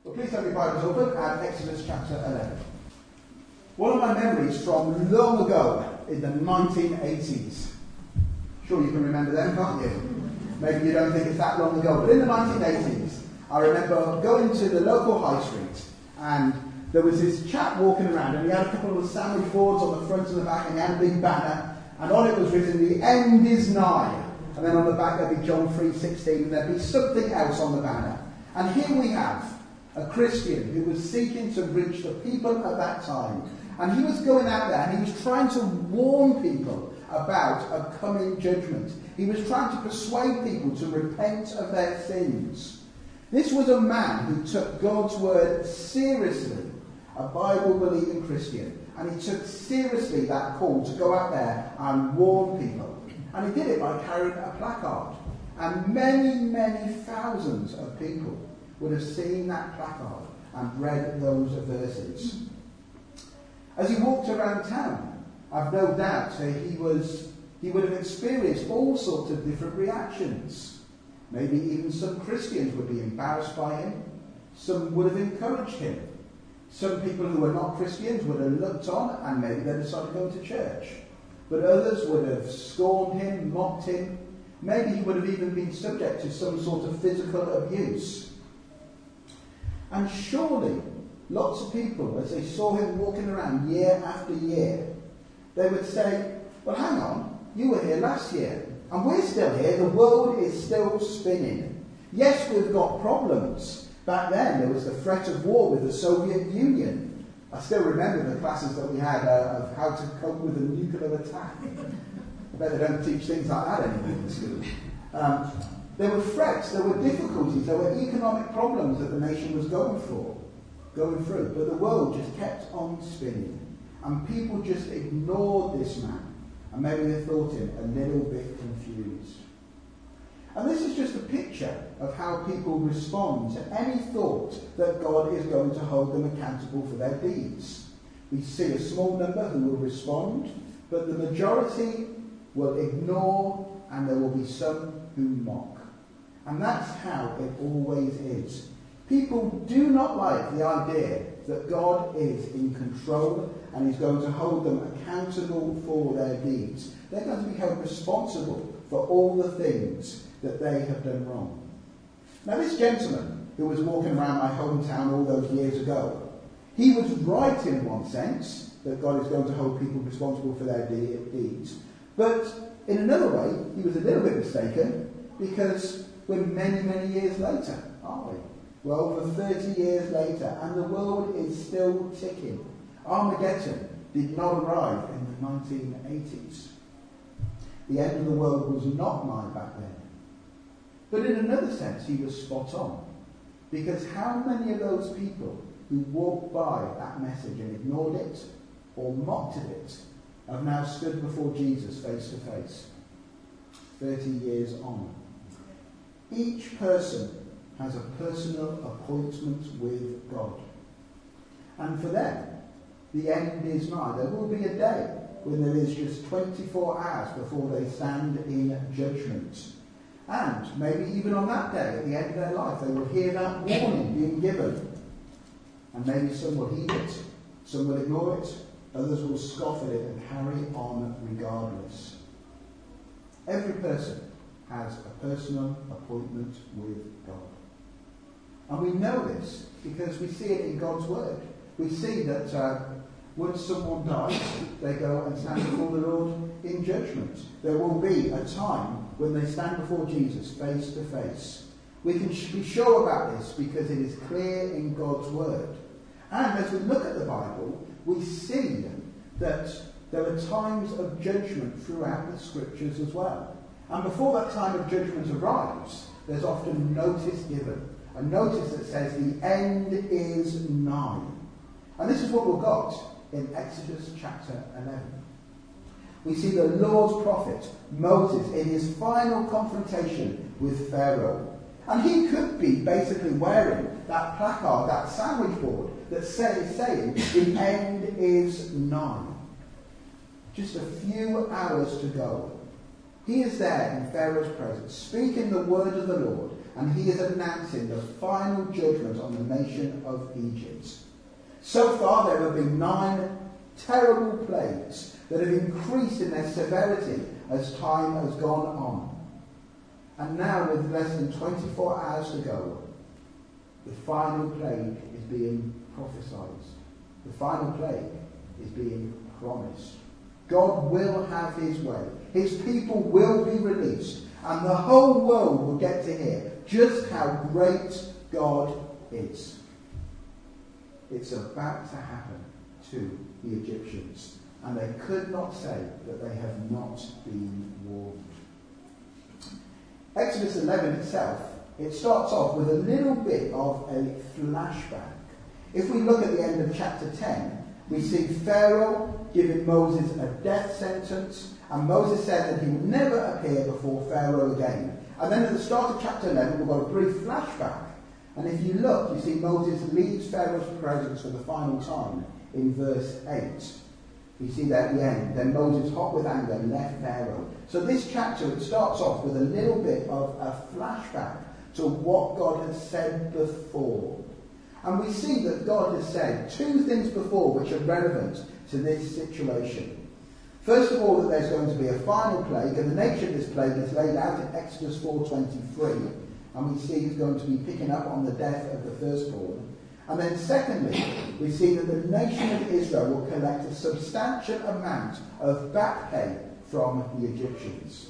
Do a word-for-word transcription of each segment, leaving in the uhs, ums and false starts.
Well, please have your Bibles open at Exodus chapter eleven. One of my memories from long ago in the nineteen eighties. Sure you can remember them, can't you? Maybe you don't think it's that long ago, but in the nineteen eighties, I remember going to the local high street, and there was this chap walking around, and he had a couple of sandwich boards on the front and the back, and he had a big banner, and on it was written, "The end is nigh." And then on the back there'd be John three sixteen, and there'd be something else on the banner. And here we have a Christian who was seeking to reach the people at that time. And he was going out there and he was trying to warn people about a coming judgment. He was trying to persuade people to repent of their sins. This was a man who took God's word seriously, a Bible-believing Christian. And he took seriously that call to go out there and warn people. And he did it by carrying a placard. And many, many thousands of people would have seen that placard and read those verses. As he walked around town, I've no doubt that he was he would have experienced all sorts of different reactions. Maybe even some Christians would be embarrassed by him. Some would have encouraged him. Some people who were not Christians would have looked on and maybe they decided to go to church. But others would have scorned him, mocked him. Maybe he would have even been subject to some sort of physical abuse. And surely, lots of people, as they saw him walking around year after year, they would say, well, hang on, you were here last year, and we're still here, the world is still spinning. Yes, we've got problems. Back then, there was the threat of war with the Soviet Union. I still remember the classes that we had uh, of how to cope with a nuclear attack. I bet they don't teach things like that anymore in school. Um, There were threats, there were difficulties, there were economic problems that the nation was going for, going through. But the world just kept on spinning. And people just ignored this man. And maybe they thought him a little bit confused. And this is just a picture of how people respond to any thought that God is going to hold them accountable for their deeds. We see a small number who will respond, but the majority will ignore, and there will be some who mock. And that's how it always is. People do not like the idea that God is in control and is going to hold them accountable for their deeds. They're going to be held responsible for all the things that they have done wrong. Now, this gentleman who was walking around my hometown all those years ago, he was right in one sense that God is going to hold people responsible for their de- deeds. But in another way, he was a little bit mistaken, because we're many, many years later, aren't we? We're over thirty years later, and the world is still ticking. Armageddon did not arrive in the nineteen eighties. The end of the world was not nigh back then. But in another sense, he was spot on. Because how many of those people who walked by that message and ignored it, or mocked at it, have now stood before Jesus face to face, thirty years on? Each person has a personal appointment with God. And for them, the end is nigh. There will be a day when there is just twenty-four hours before they stand in judgment. And maybe even on that day, at the end of their life, they will hear that warning being given. And maybe some will heed it, some will ignore it, others will scoff at it and carry on regardless. Every person has a personal appointment with God. And we know this because we see it in God's word. We see that uh, once someone dies, they go and stand before the Lord in judgment. There will be a time when they stand before Jesus face to face. We can be sure about this because it is clear in God's word. And as we look at the Bible, we see that there are times of judgment throughout the scriptures as well. And before that time of judgment arrives, there's often notice given. A notice that says the end is nigh. And this is what we've got in Exodus chapter eleven. We see the Lord's prophet, Moses, in his final confrontation with Pharaoh. And he could be basically wearing that placard, that sandwich board, that says, saying, the end is nigh. Just a few hours to go. He is there in Pharaoh's presence, speaking the word of the Lord, and he is announcing the final judgment on the nation of Egypt. So far there have been nine terrible plagues that have increased in their severity as time has gone on. And now, with less than twenty-four hours to go, the final plague is being prophesied. The final plague is being promised. God will have his way. His people will be released. And the whole world will get to hear just how great God is. It's about to happen to the Egyptians. And they could not say that they have not been warned. Exodus eleven itself, it starts off with a little bit of a flashback. If we look at the end of chapter ten, we see Pharaoh giving Moses a death sentence, and Moses said that he would never appear before Pharaoh again. And then at the start of chapter eleven, we've got a brief flashback. And if you look, you see Moses leaves Pharaoh's presence for the final time in verse eight. You see that at the end. Then Moses, hot with anger, left Pharaoh. So this chapter, it starts off with a little bit of a flashback to what God has said before. And we see that God has said two things before which are relevant to this situation. First of all, that there's going to be a final plague, and the nature of this plague is laid out in Exodus four twenty-three, and we see he's going to be picking up on the death of the firstborn. And then secondly, we see that the nation of Israel will collect a substantial amount of back pay from the Egyptians.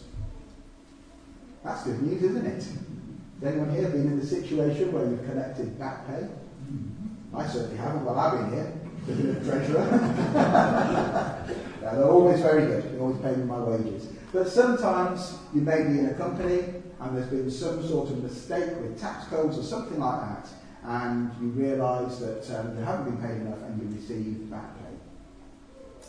That's good news, isn't it? Has anyone here been in the situation where you've collected back pay? I certainly haven't while I've been here, the treasurer. Yeah, they're always very good. They always pay me my wages. But sometimes you may be in a company and there's been some sort of mistake with tax codes or something like that, and you realise that um, you haven't been paid enough and you receive back pay.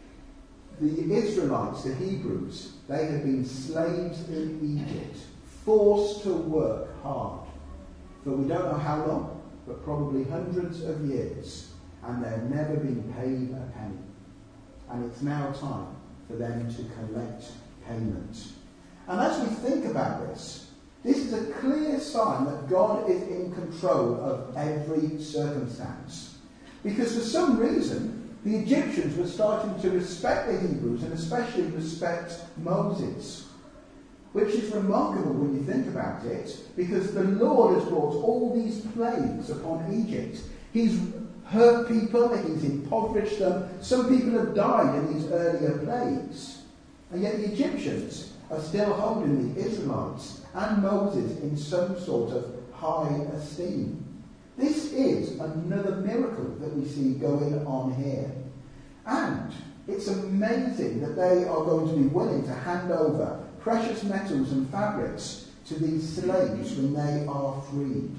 The Israelites, the Hebrews, they had been slaves in Egypt, forced to work hard for we don't know how long, but probably hundreds of years, and they've never been paid a penny. And it's now time for them to collect payment. And as we think about this, this is a clear sign that God is in control of every circumstance. Because for some reason, the Egyptians were starting to respect the Hebrews and especially respect Moses. Which is remarkable when you think about it, because the Lord has brought all these plagues upon Egypt. He's hurt people, he's impoverished them. Some people have died in these earlier plagues. And yet the Egyptians are still holding the Israelites and Moses in some sort of high esteem. This is another miracle that we see going on here. And it's amazing that they are going to be willing to hand over precious metals and fabrics to these slaves when they are freed.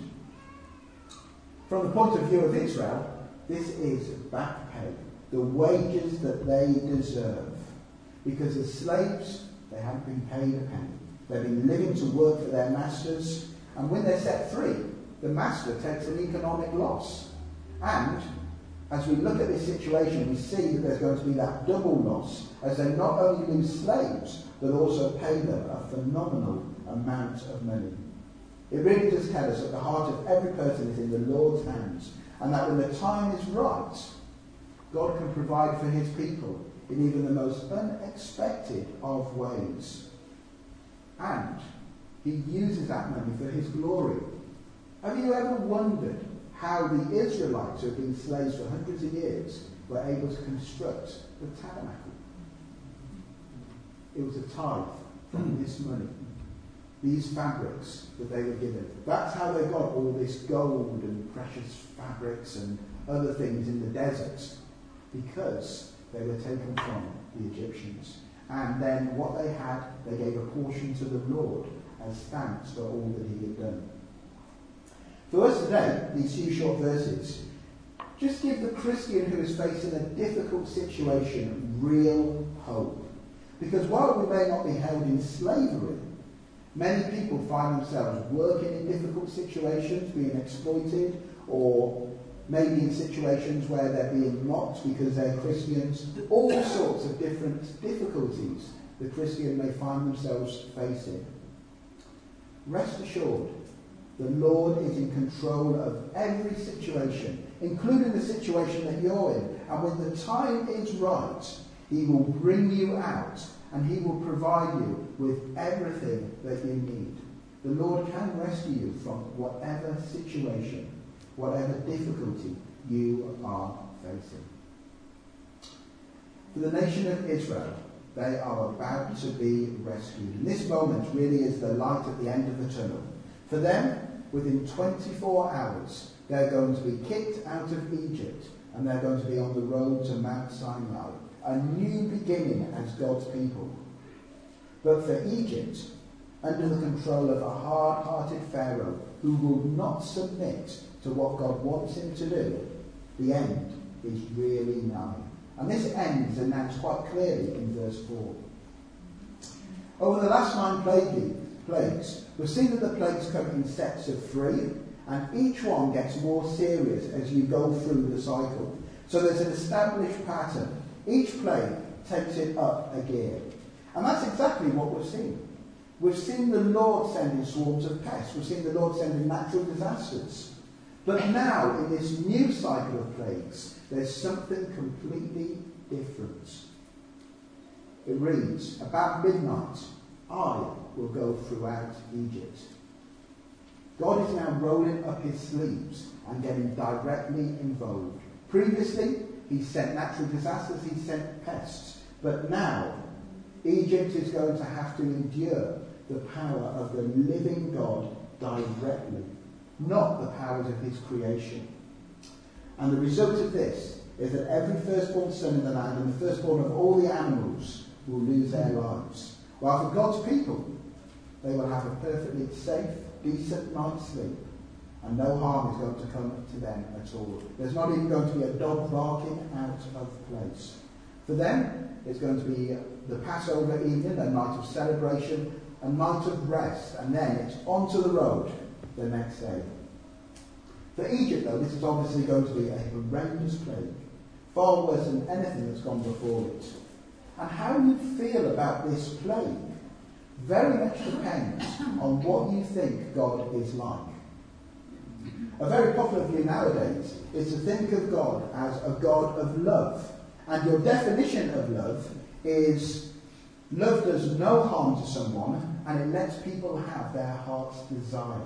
From the point of view of Israel, this is back pay, the wages that they deserve. Because as slaves, they haven't been paid a penny. They've been living to work for their masters, and when they're set free, the master takes an economic loss. And as we look at this situation, we see that there's going to be that double loss, as they not only lose slaves, but also pay them a phenomenal amount of money. It really does tell us that the heart of every person is in the Lord's hands, and that when the time is right, God can provide for his people in even the most unexpected of ways. And he uses that money for his glory. Have you ever wondered how the Israelites, who have been slaves for hundreds of years, were able to construct the tabernacle? It was a tithe from this money, these fabrics that they were given. That's how they got all this gold and precious fabrics and other things in the deserts, because they were taken from the Egyptians. And then what they had, they gave a portion to the Lord as thanks for all that he had done. For us today, these few short verses just give the Christian who is facing a difficult situation real hope. Because while we may not be held in slavery, many people find themselves working in difficult situations, being exploited, or maybe in situations where they're being mocked because they're Christians. All sorts of different difficulties the Christian may find themselves facing. Rest assured, The Lord is in control of every situation, including the situation that you're in. And when the time is right, he will bring you out and he will provide you with everything that you need. The Lord can rescue you from whatever situation, whatever difficulty you are facing. For the nation of Israel, they are about to be rescued. And this moment really is the light at the end of the tunnel. For them, within twenty-four hours, they're going to be kicked out of Egypt and they're going to be on the road to Mount Sinai, a new beginning as God's people. But for Egypt, under the control of a hard-hearted Pharaoh who will not submit to what God wants him to do, the end is really nigh. And this end is announced quite clearly in verse four. Over the last nine plague, plagues, we've seen that the plagues come in sets of three, and each one gets more serious as you go through the cycle. So there's an established pattern. Each plague takes it up a gear. And that's exactly what we've seen. We've seen the Lord sending swarms of pests. We've seen the Lord sending natural disasters. But now, in this new cycle of plagues, there's something completely different. It reads, about midnight, I will go throughout Egypt. God is now rolling up his sleeves and getting directly involved. Previously, he sent natural disasters, he sent pests. But now, Egypt is going to have to endure the power of the living God directly, not the powers of his creation. And the result of this is that every firstborn son in the land and the firstborn of all the animals will lose their lives. While for God's people, they will have a perfectly safe, decent night's sleep, and no harm is going to come to them at all. There's not even going to be a dog barking out of place. For them, it's going to be the Passover evening, a night of celebration, a night of rest, and then it's onto the road the next day. For Egypt, though, this is obviously going to be a horrendous plague, far worse than anything that's gone before it. And how you feel about this plague very much depends on what you think God is like. A very popular view nowadays is to think of God as a God of love. And your definition of love is love does no harm to someone and it lets people have their heart's desire.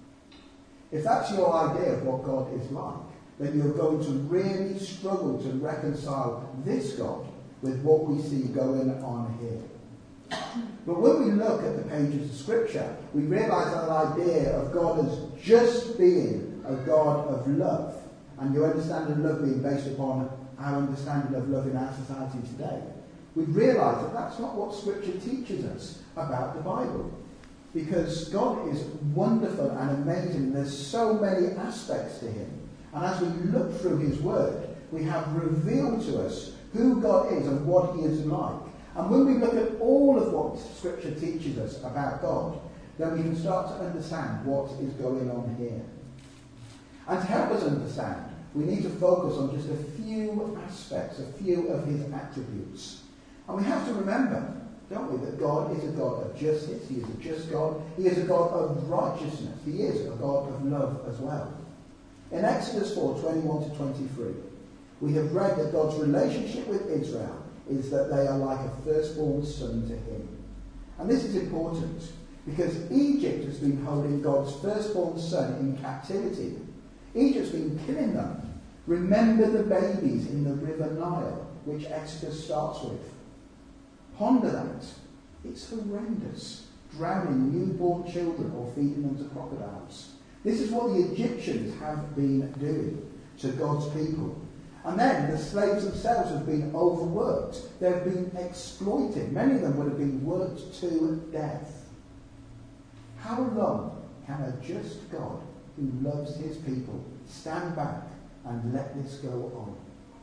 If that's your idea of what God is like, then you're going to really struggle to reconcile this God with what we see going on here. But when we look at the pages of Scripture, we realise that idea of God as just being a God of love, and your understanding of love being based upon our understanding of love in our society today, we realise that that's not what Scripture teaches us about the Bible. Because God is wonderful and amazing. There's so many aspects to him. And as we look through his word, we have revealed to us who God is and what he is like. And when we look at all of what Scripture teaches us about God, then we can start to understand what is going on here. And to help us understand, we need to focus on just a few aspects, a few of his attributes. And we have to remember, don't we, that God is a God of justice, he is a just God, he is a God of righteousness, he is a God of love as well. In Exodus four, twenty-one to twenty-three, we have read that God's relationship with Israel is that they are like a firstborn son to him. And this is important because Egypt has been holding God's firstborn son in captivity. Egypt's been killing them. Remember the babies in the river Nile, which Exodus starts with. Ponder that. It's horrendous. Drowning newborn children or feeding them to crocodiles. This is what the Egyptians have been doing to God's people. And then the slaves themselves have been overworked. They've been exploited. Many of them would have been worked to death. How long can a just God who loves his people stand back and let this go on?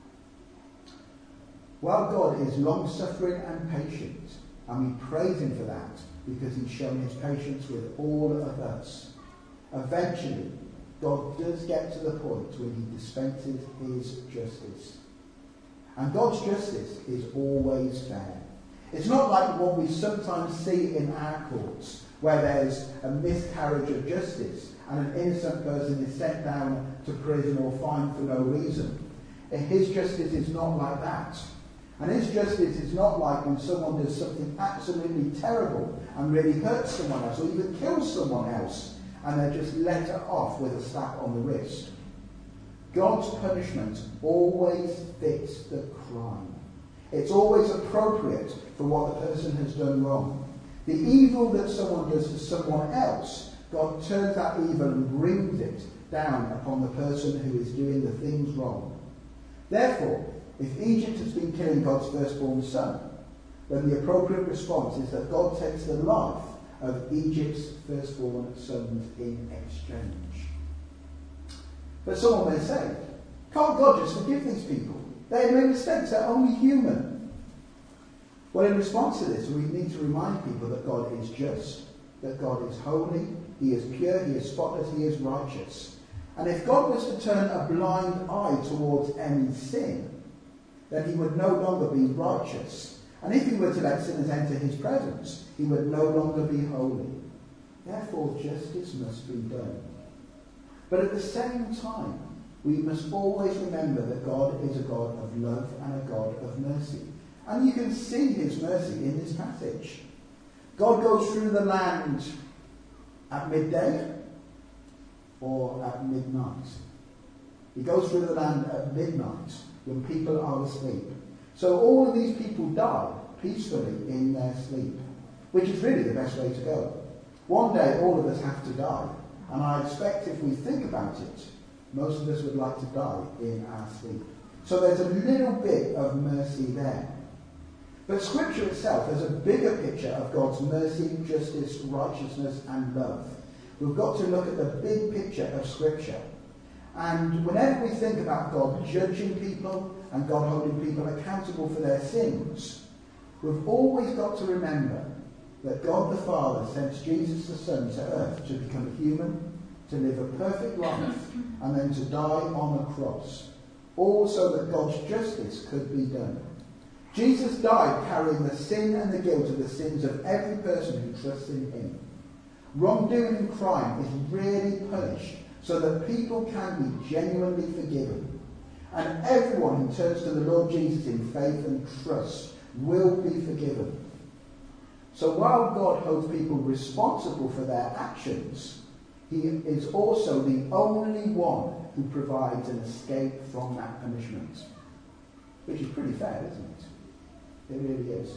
Well, God is long-suffering and patient, and we praise him for that because he's shown his patience with all of us. Eventually, God does get to the point where he dispenses his justice. And God's justice is always fair. It's not like what we sometimes see in our courts, where there's a miscarriage of justice and an innocent person is sent down to prison or fined for no reason. His justice is not like that. And his justice is not like when someone does something absolutely terrible and really hurts someone else or even kills someone else and they're just let off with a slap on the wrist. God's punishment always fits the crime. It's always appropriate for what the person has done wrong. The evil that someone does to someone else, God turns that evil and brings it down upon the person who is doing the things wrong. Therefore, if Egypt has been killing God's firstborn son, then the appropriate response is that God takes the life of Egypt's firstborn sons in exchange. But someone may say, can't God just forgive these people? They have made mistakes, they're only human. Well, in response to this, we need to remind people that God is just, that God is holy, he is pure, he is spotless, he is righteous. And if God was to turn a blind eye towards any sin, then he would no longer be righteous. And if he were to let sinners enter his presence, he would no longer be holy. Therefore, justice must be done. But at the same time, we must always remember that God is a God of love and a God of mercy. And you can see his mercy in this passage. God goes through the land at midday or at midnight. He goes through the land at midnight when people are asleep. So all of these people die peacefully in their sleep, which is really the best way to go. One day all of us have to die, and I expect if we think about it, most of us would like to die in our sleep. So there's a little bit of mercy there. But Scripture itself has a bigger picture of God's mercy, justice, righteousness and love. We've got to look at the big picture of Scripture. And whenever we think about God judging people and God holding people accountable for their sins, we've always got to remember that God the Father sent Jesus the Son to earth to become human, to live a perfect life, and then to die on a cross, all so that God's justice could be done. Jesus died carrying the sin and the guilt of the sins of every person who trusts in him. Wrongdoing and crime is really punished so that people can be genuinely forgiven. And everyone who turns to the Lord Jesus in faith and trust will be forgiven. So while God holds people responsible for their actions, he is also the only one who provides an escape from that punishment. Which is pretty fair, isn't it? It really is.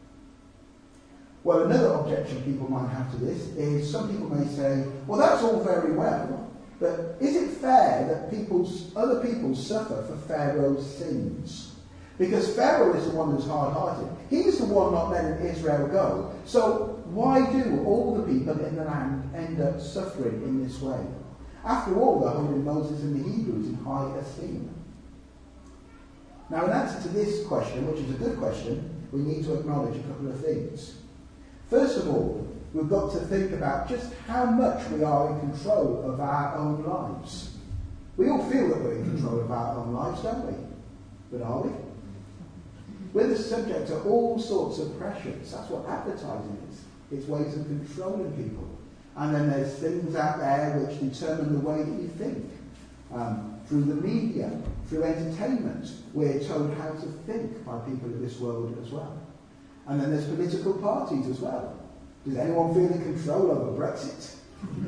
Well, another objection people might have to this is some people may say, well, that's all very well, but is it fair that people's, other people suffer for Pharaoh's sins? Because Pharaoh is the one who's hard-hearted. He's the one not letting Israel go. So why do all the people in the land end up suffering in this way? After all, they're holding Moses and the Hebrews in high esteem. Now, in answer to this question, which is a good question, we need to acknowledge a couple of things. First of all, we've got to think about just how much we are in control of our own lives. We all feel that we're in control of our own lives, don't we? But are we? We're the subject to all sorts of pressures. That's what advertising is. It's ways of controlling people. And then there's things out there which determine the way that you think. Um, through the media, through entertainment, we're told how to think by people of this world as well. And then there's political parties as well. Does anyone feel in control over Brexit?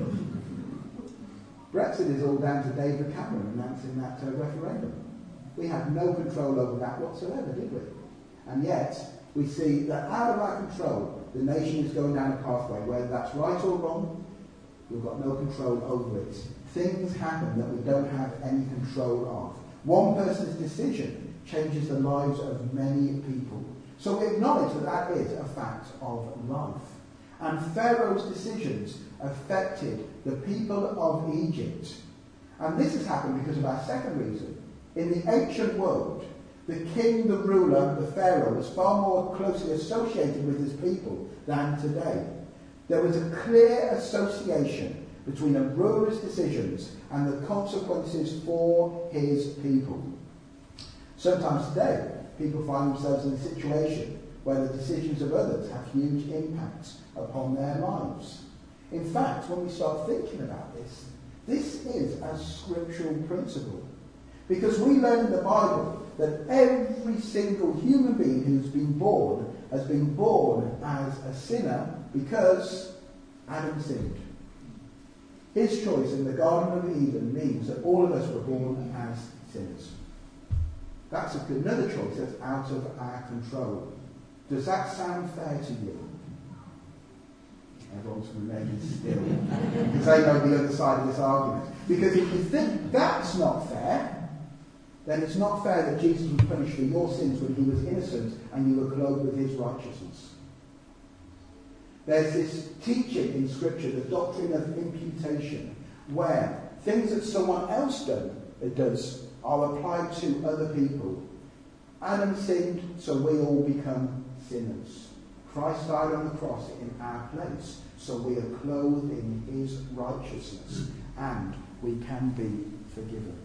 Brexit is all down to David Cameron announcing that uh, referendum. We had no control over that whatsoever, did we? And yet, we see that out of our control, the nation is going down a pathway. Whether that's right or wrong, we've got no control over it. Things happen that we don't have any control of. One person's decision changes the lives of many people. So we acknowledge that that is a fact of life. And Pharaoh's decisions affected the people of Egypt. And this has happened because of our second reason. In the ancient world, the king, the ruler, the Pharaoh was far more closely associated with his people than today. There was a clear association between a ruler's decisions and the consequences for his people. Sometimes today, people find themselves in a situation where the decisions of others have huge impacts upon their lives. In fact, when we start thinking about this, this is a scriptural principle. Because we learn in the Bible that every single human being who's been born has been born as a sinner because Adam sinned. His choice in the Garden of Eden means that all of us were born as sinners. That's another choice that's out of our control. Does that sound fair to you? Everyone's remaining still because they know the other side of this argument. Because if you think that's not fair, then it's not fair that Jesus was punished for your sins when he was innocent and you were clothed with his righteousness. There's this teaching in Scripture, the doctrine of imputation, where things that someone else done, it does are applied to other people. Adam sinned, so we all become sinners. Christ died on the cross in our place, so we are clothed in his righteousness, and we can be forgiven.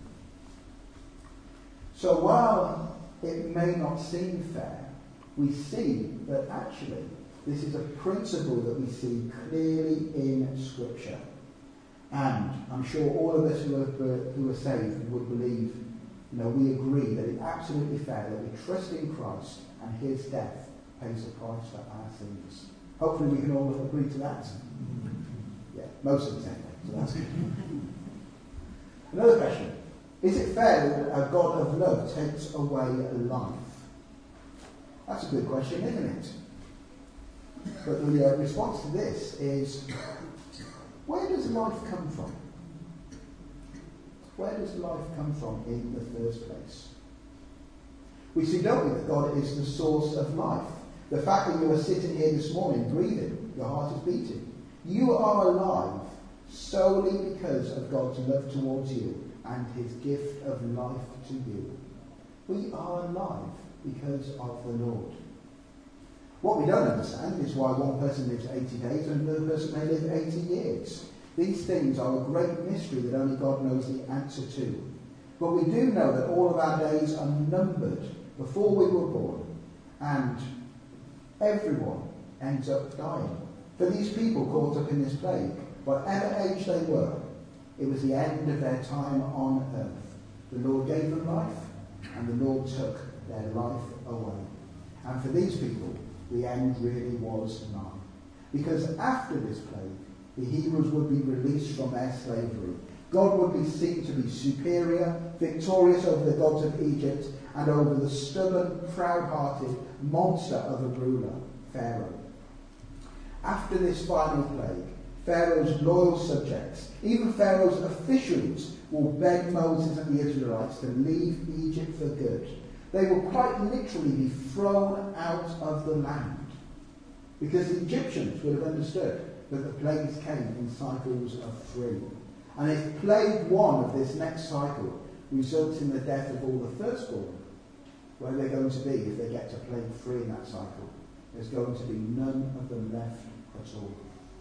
So while it may not seem fair, we see that actually this is a principle that we see clearly in Scripture. And I'm sure all of us who are, who are saved would believe, you know, we agree that it's absolutely fair that we trust in Christ and his death pays the price for our sins. Hopefully we can all agree to that. Yeah, most of the time. So that's good. Another question. Is it fair that a God of love takes away life? That's a good question, isn't it? But the uh, response to this is, where does life come from? Where does life come from in the first place? We see, don't we, that God is the source of life. The fact that you are sitting here this morning, breathing, your heart is beating. You are alive solely because of God's love towards you and his gift of life to you. We are alive because of the Lord. What we don't understand is why one person lives eighty days and another person may live eighty years. These things are a great mystery that only God knows the answer to. But we do know that all of our days are numbered before we were born, and everyone ends up dying. For these people caught up in this plague, whatever age they were, it was the end of their time on earth. The Lord gave them life, and the Lord took their life away. And for these people, the end really was nigh. Because after this plague, the Hebrews would be released from their slavery. God would be seen to be superior, victorious over the gods of Egypt, and over the stubborn, proud-hearted monster of a ruler, Pharaoh. After this final plague, Pharaoh's loyal subjects, even Pharaoh's officials, will beg Moses and the Israelites to leave Egypt for good. They will quite literally be thrown out of the land. Because the Egyptians would have understood that the plagues came in cycles of three. And if plague one of this next cycle results in the death of all the firstborn, where they're going to be if they get to plague three in that cycle, there's going to be none of them left at all.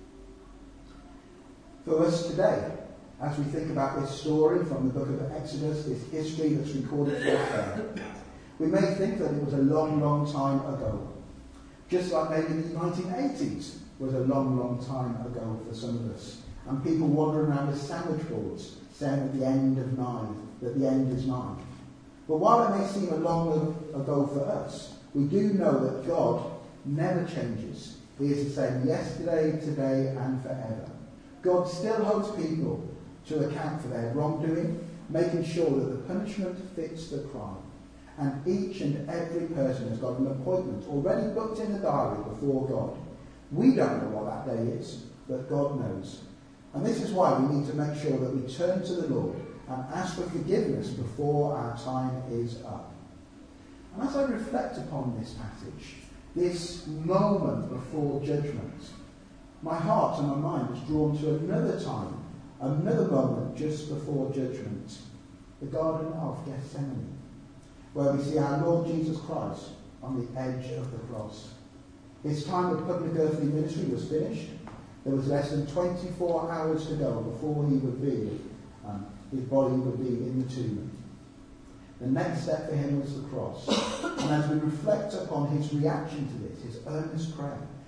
For us today, as we think about this story from the book of Exodus, this history that's recorded for us there, we may think that it was a long, long time ago. Just like maybe the nineteen eighties was a long, long time ago for some of us. And people wandering around with sandwich boards saying at the end of nine, that the end is nigh. But while it may seem a long ago for us, we do know that God never changes. He is the same yesterday, today, and forever. God still holds people to account for their wrongdoing, making sure that the punishment fits the crime. And each and every person has got an appointment already booked in the diary before God. We don't know what that day is, but God knows. And this is why we need to make sure that we turn to the Lord and ask for forgiveness before our time is up. And as I reflect upon this passage, this moment before judgment, my heart and my mind is drawn to another time, another moment just before judgment, the Garden of Gethsemane, where we see our Lord Jesus Christ on the edge of the cross. His time of public earthly ministry was finished. There was less than twenty-four hours to go before he would be, um, his body would be in the tomb. The next step for him was the cross. And as we reflect upon his reaction to this, his earnest prayer,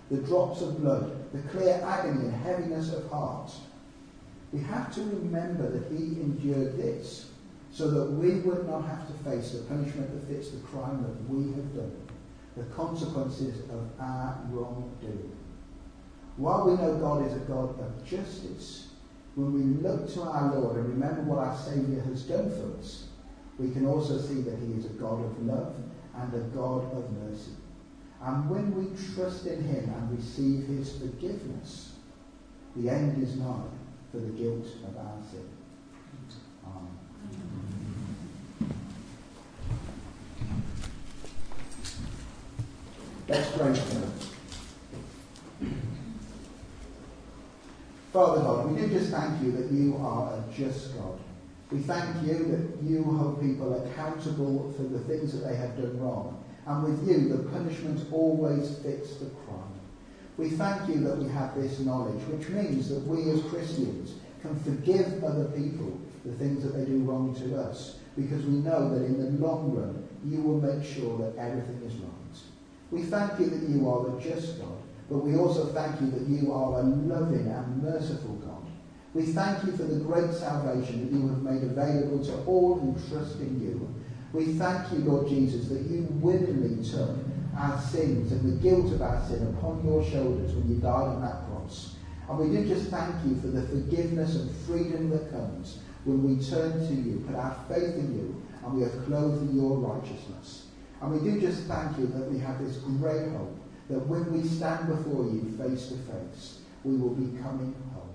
the drops of blood, the clear agony and heaviness of heart. We have to remember that he endured this so that we would not have to face the punishment that fits the crime that we have done, the consequences of our wrongdoing. While we know God is a God of justice, when we look to our Lord and remember what our Saviour has done for us, we can also see that he is a God of love and a God of mercy. And when we trust in him and receive his forgiveness, the end is nigh for the guilt of our sin. Amen. Let's pray together. Father God, we do just thank you that you are a just God. We thank you that you hold people accountable for the things that they have done wrong. And with you, the punishment always fits the crime. We thank you that we have this knowledge, which means that we as Christians can forgive other people the things that they do wrong to us, because we know that in the long run, you will make sure that everything is right. We thank you that you are a just God, but we also thank you that you are a loving and merciful God. We thank you for the great salvation that you have made available to all who trust in you. We thank you, Lord Jesus, that you willingly took our sins and the guilt of our sin upon your shoulders when you died on that cross. And we do just thank you for the forgiveness and freedom that comes when we turn to you, put our faith in you, and we are clothed in your righteousness. And we do just thank you that we have this great hope that when we stand before you face to face, we will be coming home.